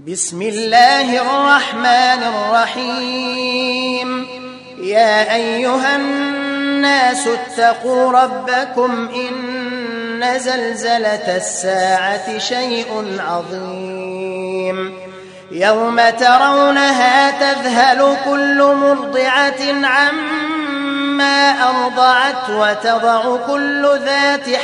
بسم الله الرحمن الرحيم. يا أيها الناس اتقوا ربكم إن زلزلة الساعة شيء عظيم يوم ترونها تذهل كل مرضعة عما أرضعت وتضع كل ذات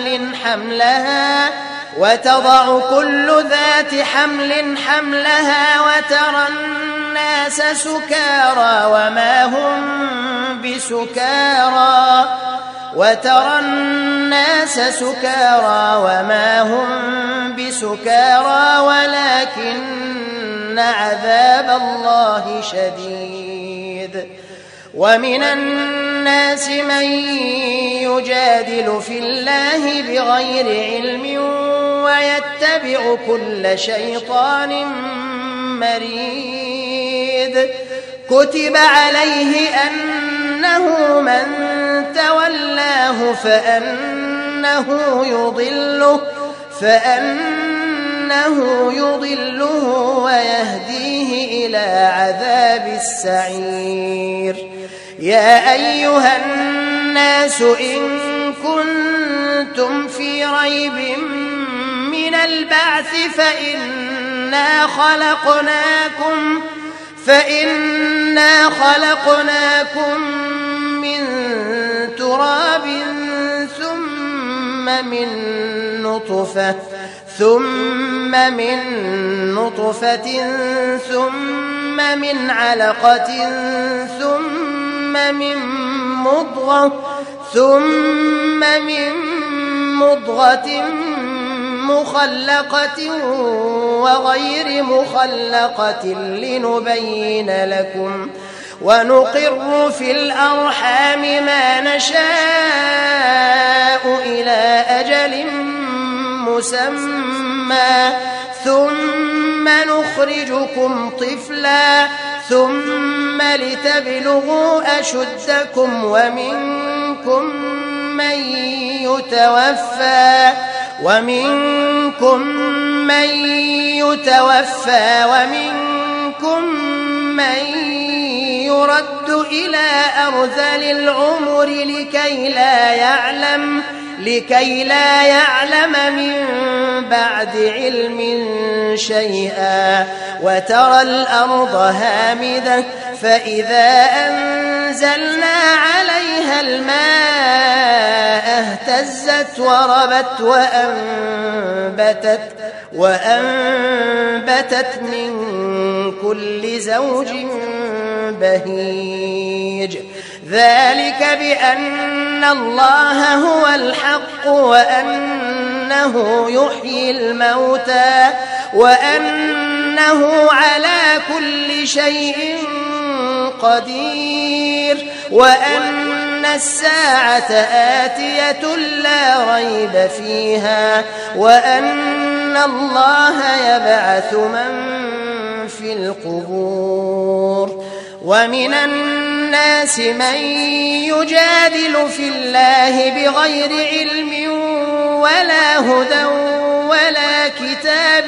حملها وترى الناس سكارى وما هم بسكارى ولكن عذاب الله شديد. ومن الناس من يجادل في الله بغير علم ويتبع كل شيطان مريد. كتب عليه أنه من تولاه فأنه يضله ويهديه إلى عذاب السعير. يا أيها الناس إن كنتم في ريب من البعث فإنا خلقناكم من تراب ثم من نطفة ثم من علقة ثم من مضغة مخلقة وغير مخلقة لنبين لكم ونقر في الأرحام ما نشاء إلى أجل مسمى ثم نخرجكم طفلا ثم لتبلغوا أشدكم ومنكم من يتوفى ومنكم من يرد إلى أرذل العمر لكي لا يعلم من بعد علم شيئا. وترى الأرض هامدة فإذا أنزلنا عليها الماء اهتزت وربت وأنبتت من كل زوج بهيج. ذلك بأن الله هو الحق وأنه يحيي الموتى وأنه على كل شيء قدير وأن الساعة آتية لا ريب فيها وأن الله يبعث من في القبور. ومن الناس من يجادل في الله بغير علم ولا هدى ولا كتاب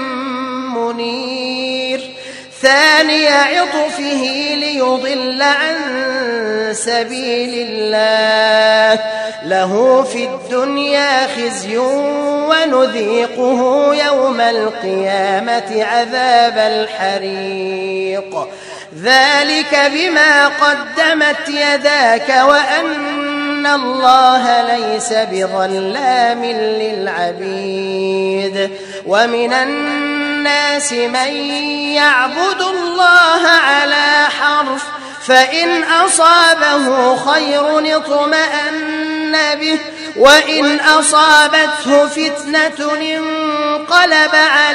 منير. ثاني عطفه ليضل عن سبيل الله له في الدنيا خزي ونذيقه يوم القيامة عذاب الحريق. ذلك بما قدمت يداك وأن الله ليس بظلام للعبيد. ومن الناس من يعبد الله على حرف فإن أصابه خير اطمأن به وإن أصابته فتنة انقلب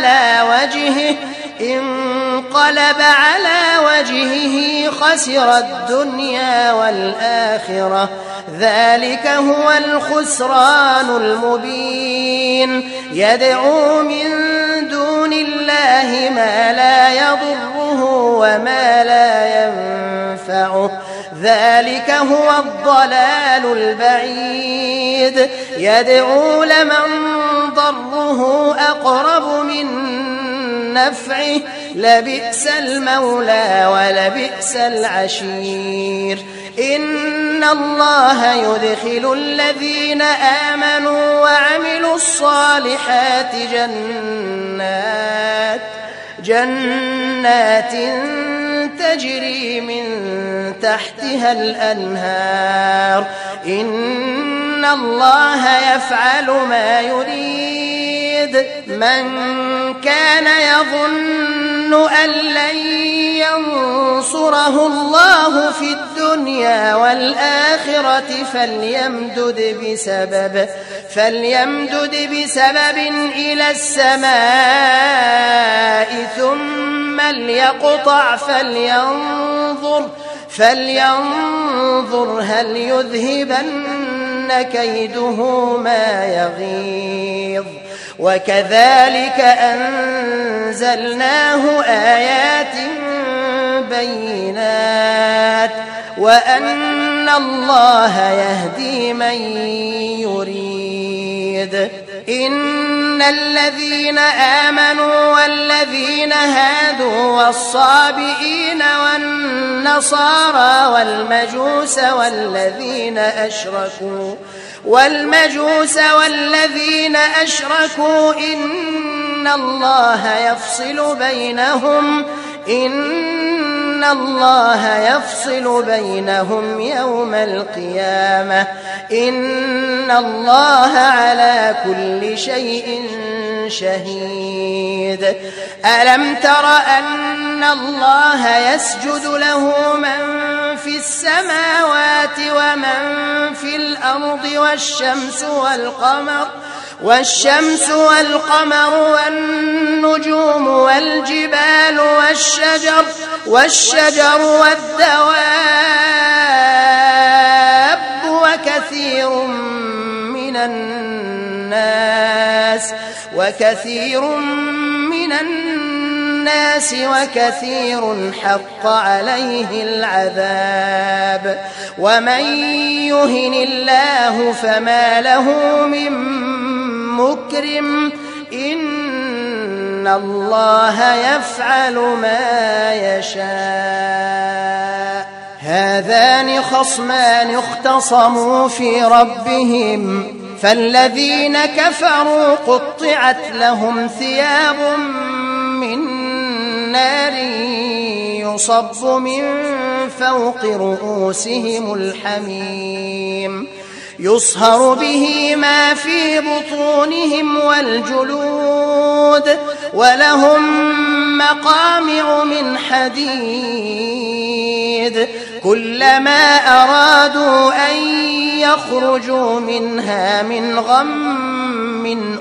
على وجهه خسر الدنيا والآخرة. ذلك هو الخسران المبين. يدعو من دون الله ما لا يضره وما لا ينفعه. ذلك هو الضلال البعيد. يدعو لمن ضره أقرب من نفعه لبئس المولى ولبئس العشير. إن الله يدخل الذين آمنوا وعملوا الصالحات جنات تجري من تحتها الأنهار. إن الله يفعل ما يريد. من كان يظن أن لن ينصره الله في الدنيا والآخرة فليمدد بسبب إلى السماء ثم ليقطع فلينظر هل يذهبن كيده ما يغيظ. وكذلك أنزلناه آيات بينات وأن الله يهدي من يريد. إن الذين آمنوا والذين هادوا والصابئين والنصارى والمجوس والذين أشركوا إن الله يفصل بينهم يوم القيامة. إن الله على كل شيء شهيد. ألم تر أن الله يسجد له من في السماوات ومن في الأرض والشمس والقمر والنجوم والجبال والشجر والدواب وكثير من الناس وكثير حق عليه العذاب. ومن يهن الله فما له من مكرم. إن الله يفعل ما يشاء. هذان خصمان اختصموا في ربهم فالذين كفروا قطعت لهم ثياب من نار يصب من فوق رؤوسهم الحميم يصهر به ما في بطونهم والجلود ولهم مقامع من حديد كلما أرادوا أن يخرجوا منها من غم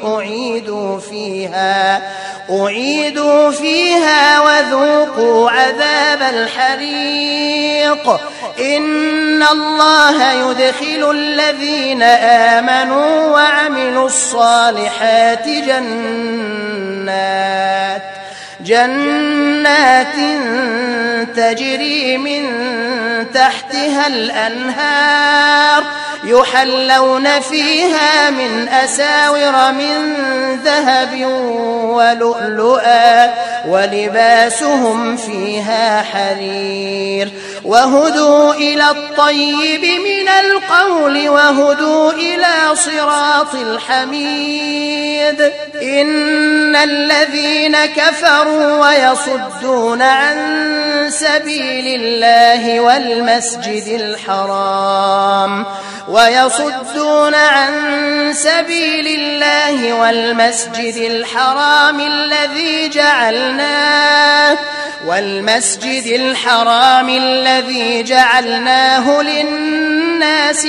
أعيدوا فيها وذوقوا عذاب الحريق. إن الله يدخل الذين آمنوا وعملوا الصالحات جنات تجري من تحتها الأنهار يحلون فيها من أساور من ذهب ولؤلؤا ولباسهم فيها حرير وهدوا إلى الطيب من القول وهدوا إلى صراط الحميد. إن الذين كفروا ويصدون عن سبيل الله والمسجد الحرام الذي جعلناه للناس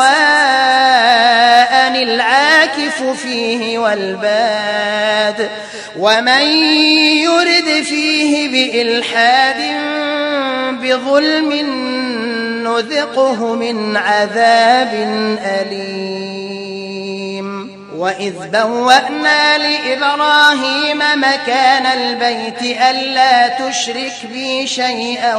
سواء العاكف فيه والباد ومن يرد فيه بإلحاد بظلم نذقه من عذاب أليم. وإذ بوأنا لإبراهيم مكان البيت ألا تشرك بي شيئا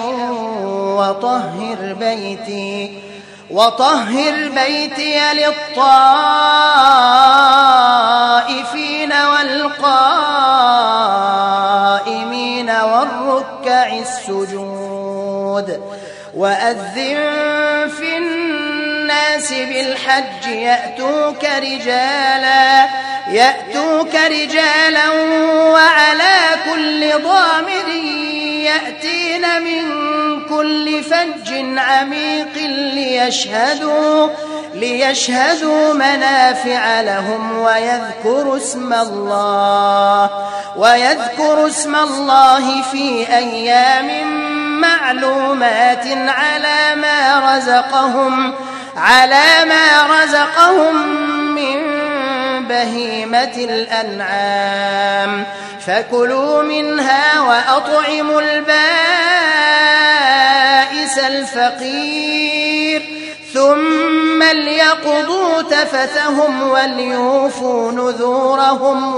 وطهر بيتي للطائفين والقائمين والركع السجود وأذن في الناس بالحج يأتوك رجالا وعلى كل ضامر يأتين من كل فج عميق ليشهدوا منافع لهم ويذكروا اسم الله في أيام معلومات على ما رزقهم من بهيمة الأنعام فكلوا منها وأطعموا البائس الفقير ثم ليقضوا تفثهم وليوفوا نذورهم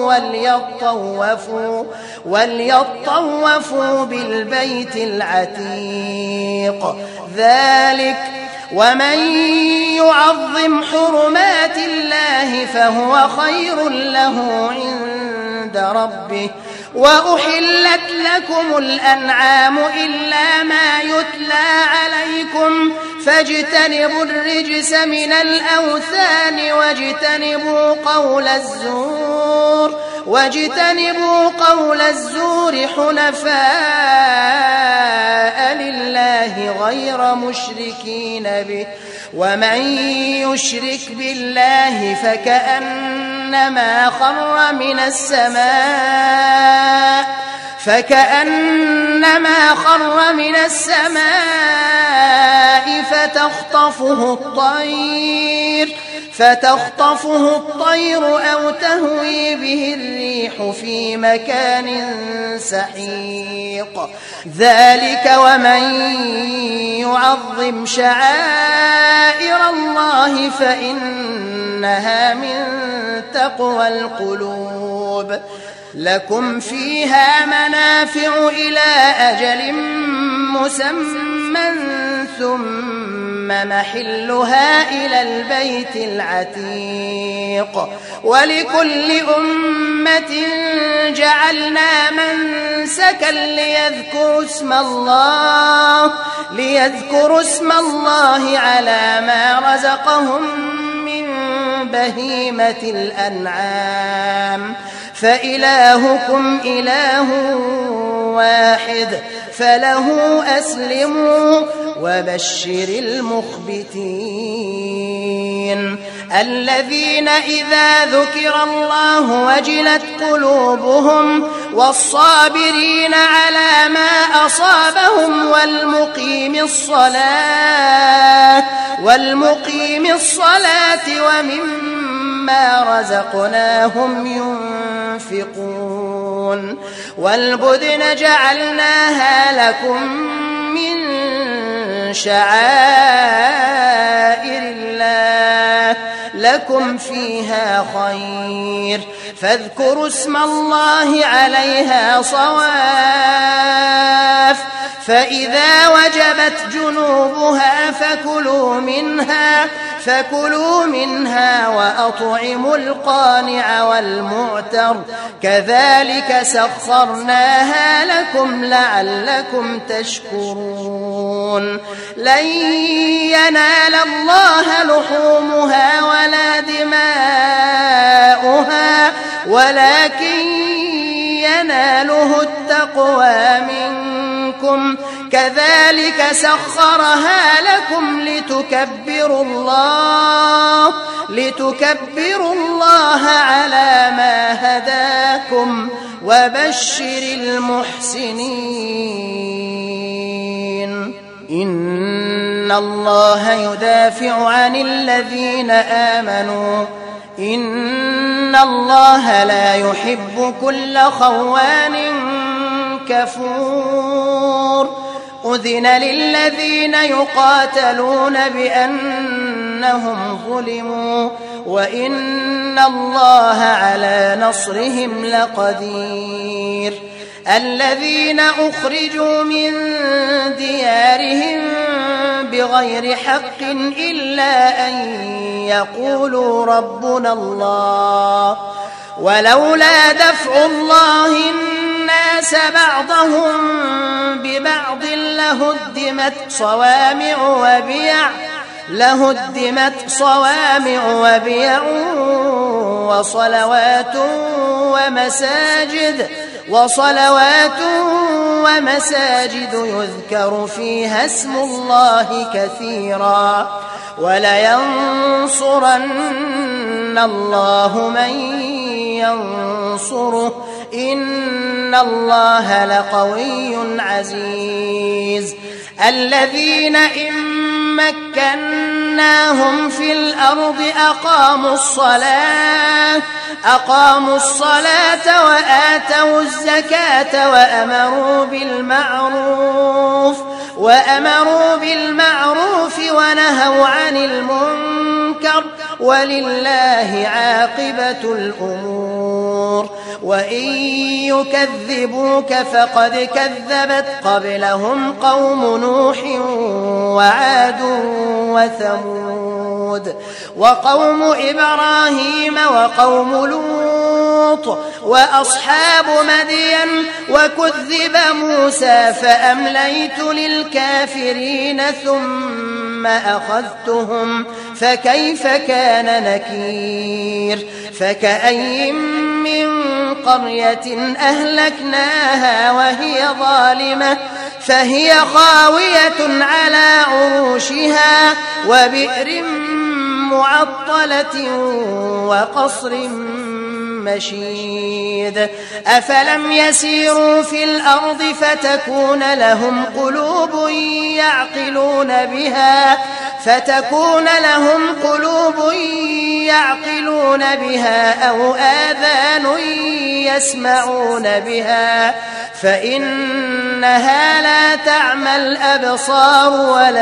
وليطوفوا بالبيت العتيق ذلك ومن يعظم حرمات الله فهو خير له عند ربه وأحلت لكم الأنعام إلا ما يتلى عليكم فاجتنبوا الرجس من الأوثان واجتنبوا قول الزور حنفاء لله غير مشركين به ومن يشرك بالله فكأنما خر من السماء فتخطفه الطير أو تهوي به الريح في مكان سحيق ذلك ومن يعظم شعائر الله فإنها من تقوى القلوب لكم فيها منافع إلى أجل مسمى ثم محلها إلى البيت العتيق ولكل أمة جعلنا منسكا ليذكروا اسم الله على ما رزقهم من بهيمة الأنعام فإلهكم إله واحد فله أسلموا وبشر المخبتين الذين إذا ذكر الله وجلت قلوبهم والصابرين على ما أصابهم والمقيم الصلاة ومما رزقناهم ينفقون والبدن جعلناها لكم من شعائر الله لكم فيها خير فاذكروا اسم الله عليها صواف فإذا وجبت جنوبها فكلوا منها وأطعموا القانع والمعتر كذلك سخرناها لكم لعلكم تشكرون لن ينال الله لحومها ولا دماؤها ولكن يناله التقوى منكم كذلك سخرها لكم لتكبروا الله على ما هداكم وبشر المحسنين إن الله يدافع عن الذين آمنوا إن الله لا يحب كل خوان كفور أذن للذين يقاتلون بأنهم ظلموا وإن الله على نصرهم لقدير الذين أخرجوا من ديارهم بغير حق إلا أن يقولوا ربنا الله ولولا دفع الله الناس الناس بعضهم ببعض لهدمت صوامع وبيع وصلوات ومساجد يذكر فيها اسم الله كثيرا ولينصرن الله من ينصره إن الله لقوي عزيز الذين إن مكناهم في الأرض أقاموا الصلاة وآتوا الزكاة وأمروا بالمعروف ونهوا عن المنكر ولله عاقبة الأمور وإن يكذبوك فقد كذبت قبلهم قوم نوح وعاد وثمود وقوم إبراهيم وقوم لوط وأصحاب مدين وكذب موسى فأمليت للكافرين ثم أخذتهم فكيف كان نكير فكأي من قرية أهلكناها وهي ظالمة فهي خاوية على عروشها وبئر معطلة وقصر مشيد أفلم يسيروا في الأرض فتكون لهم قلوب يعقلون بها أو آذان يسمعون بها فإنها لا تعمى الأبصار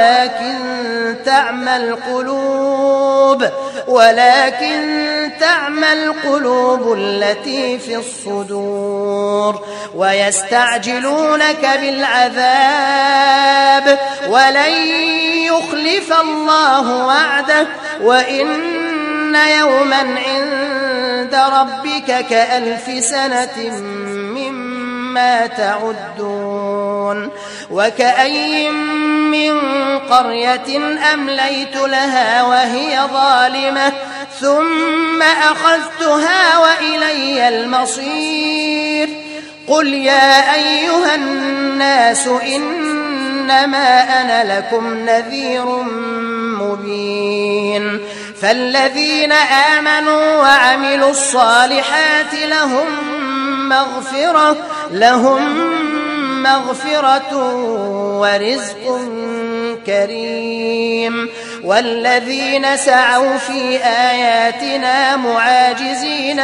ولكن تعمى القلوب التي في الصدور ويستعجلونك بالعذاب ولن يخلف الله وعده وإن يوما عند ربك كألف سنة مما تعدون وكأي من قرية أمليت لها وهي ظالمة ثم أخذتها وإلي المصير قل يا أيها الناس إنما أنا لكم نذير مبين فالذين آمنوا وعملوا الصالحات لهم مغفرة ورزق كريم والذين سعوا في آياتنا معاجزين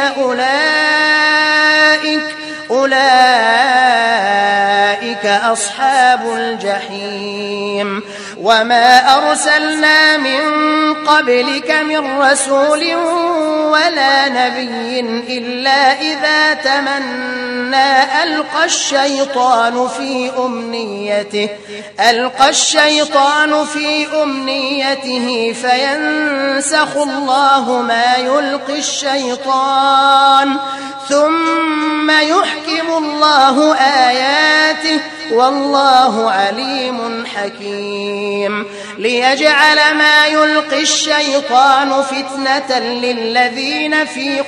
أولئك أصحاب الجحيم وما أرسلنا من قبلك من رسول ولا نبي إلا إذا تمنى ألقى الشيطان في أمنيته فينسخ الله ما يلقي الشيطان ثم يحكم الله آياته والله عليم حكيم ليجعل ما يلقي الشيطان فتنة للذين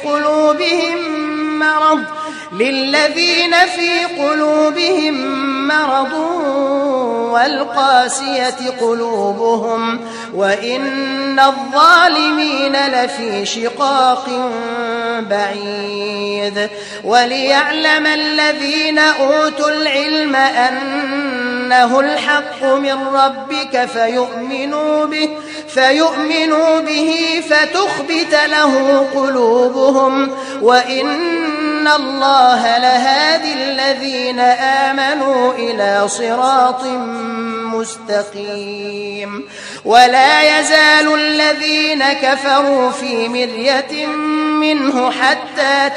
في قلوبهم مرض والقاسية قلوبهم وإن الظالمين لفي شقاق بعيد وليعلم الذين أوتوا العلم أنه الحق من ربك فيؤمنوا به فتخبت له قلوبهم وإن الله لهادي الذين آمنوا إلى صراط مستقيم ولا يزال الذين كفروا في مرية منه حتى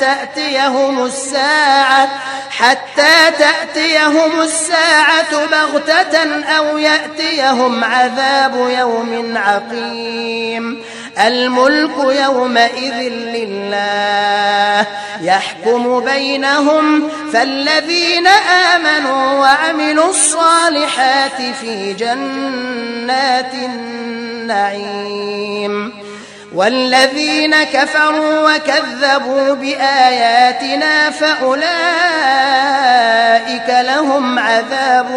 تأتيهم الساعة بغتة أو يأتيهم عذاب يوم عقيم الملك يومئذ لله يحكم بينهم فالذين آمنوا وعملوا الصالحات في جنات النعيم والذين كفروا وكذبوا بآياتنا فأولئك لهم عذاب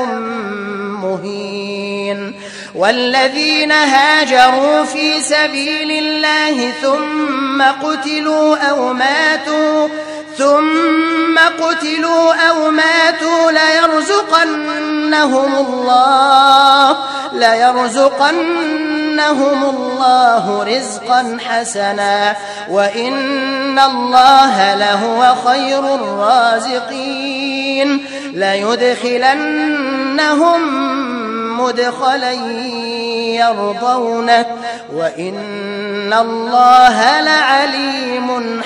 مهين والذين هاجروا في سبيل الله ثم قتلوا أو ماتوا ليرزقنهم الله رزقا حسنا وإن الله لهو خير الرازقين ليدخلنهم مدخلا يرضونه وإن الله لعليم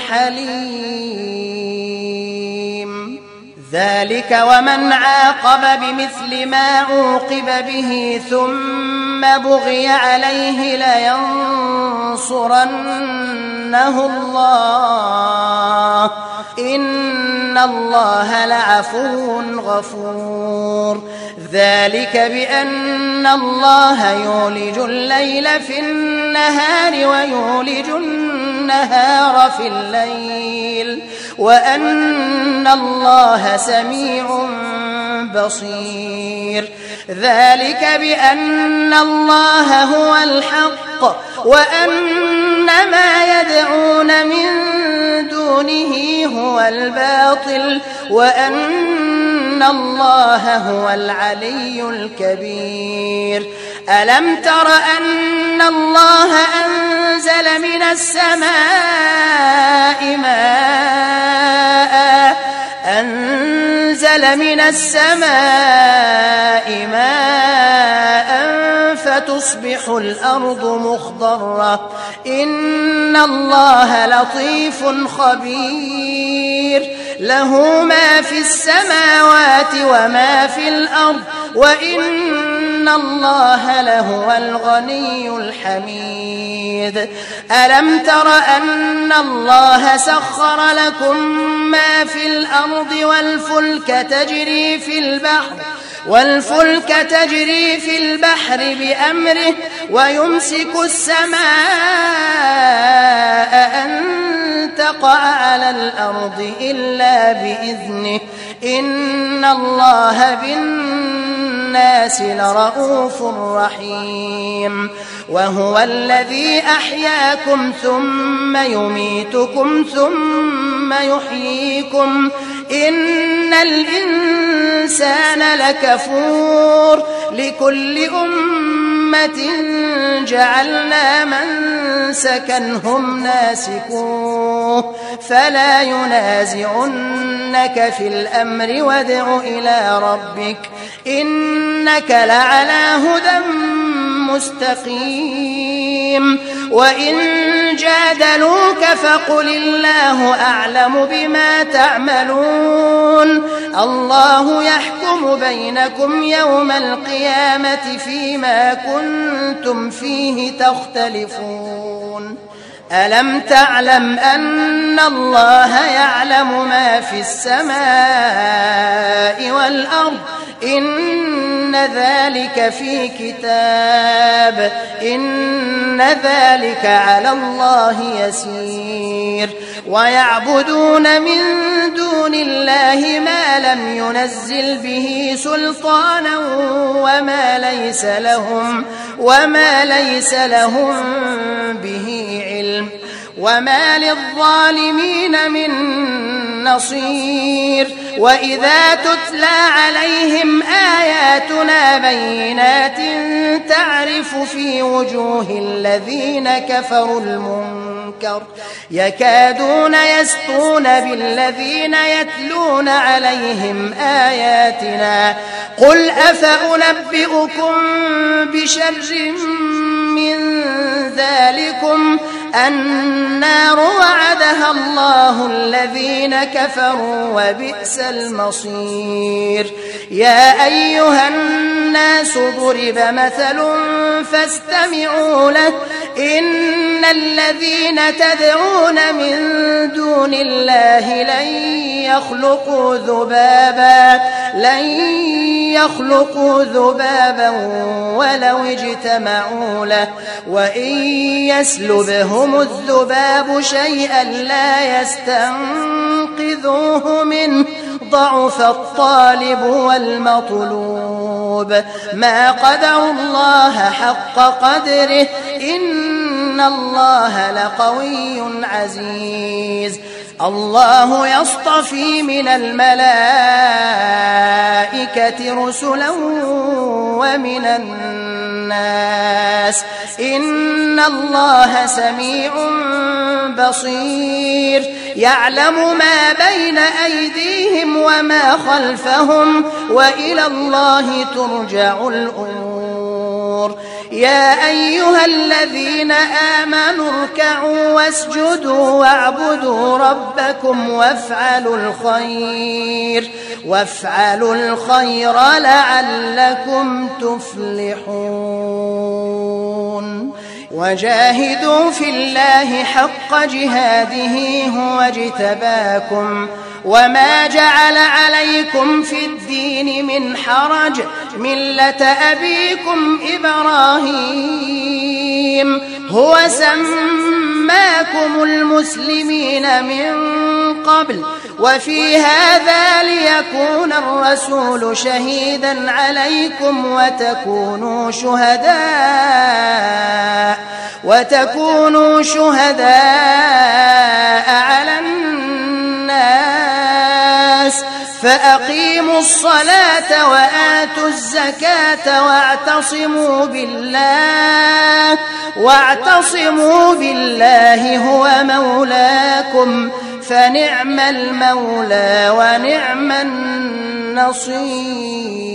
حليم ذلك ومن عاقب بمثل ما عوقب به ثم بغي عليه لينصرنه الله إن الله لعفو غفور ذلك بأن الله يولج الليل في النهار ويولج النهار في الليل وأن الله سميع بصير ذلك بأن الله هو الحق وأن ما يدعون من دونه هو الباطل وأن الله هو العلي الكبير ألم تر أن الله أنزل من السماء ماء فتصبح الأرض مخضرة إن الله لطيف خبير له ما في السماوات وما في الأرض وإن الله لهو الغني الحميد ألم تر أن الله سخر لكم ما في الأرض والفلك تجري في البحر بأمره ويمسك السماء أن تقع على الأرض إلا بإذنه إن الله بالناس لرؤوف رحيم وهو الذي أحياكم ثم يميتكم ثم يحييكم إن الإنسان لكفور لكل أمة جعلنا منسكا هم ناسكوه فلا ينازعنك في الأمر وادع إلى ربك إنك لعلى هدى مستقيم وإن جادلوك فقل الله أعلم بما تعملون الله يحكم بينكم يوم القيامة فيما كنتم فيه تختلفون ألم تعلم أن الله يعلم ما في السماء والأرض إن ذلك في كتاب إن ذلك على الله يسير ويعبدون من دون الله ما لم ينزل به سلطانا وما ليس لهم به علم وما للظالمين من نصير وإذا تتلى عليهم آياتنا بينات تعرف في وجوه الذين كفروا المنكر يكادون يسطون بالذين يتلون عليهم آياتنا قل أفأنبئكم بشر من ذلكم النار وعدها الله الذين كفروا وبئس المصير يا أيها الناس الناس ضرب مثل فاستمعوا له إن الذين تدعون من دون الله لن يخلقوا ذبابا ولو اجتمعوا له وإن يسلبهم الذباب شيئا لا يستنقذوه منه ضعف الطالب والمطلوب ما قدروا الله حق قدره إن الله لقوي عزيز الله يصطفي من الملائكة رسلا ومن الناس إن الله سميع بصير يعلم ما بين أيديهم وما خلفهم وإلى الله ترجع الأمور يا أيها الذين آمنوا اركعوا واسجدوا واعبدوا ربكم وافعلوا الخير لعلكم تفلحون وجاهدوا في الله حق جهاده هو اجتباكم وما جعل عليكم في الدين من حرج ملة أبيكم إبراهيم هو سماكم المسلمين من قبل وفي هذا ليكون الرسول شهيدا عليكم وتكونوا شهداء على الناس فأقيموا الصلاة وآتوا الزكاة واعتصموا بالله هو مولاكم فنعم المولى ونعم النصير.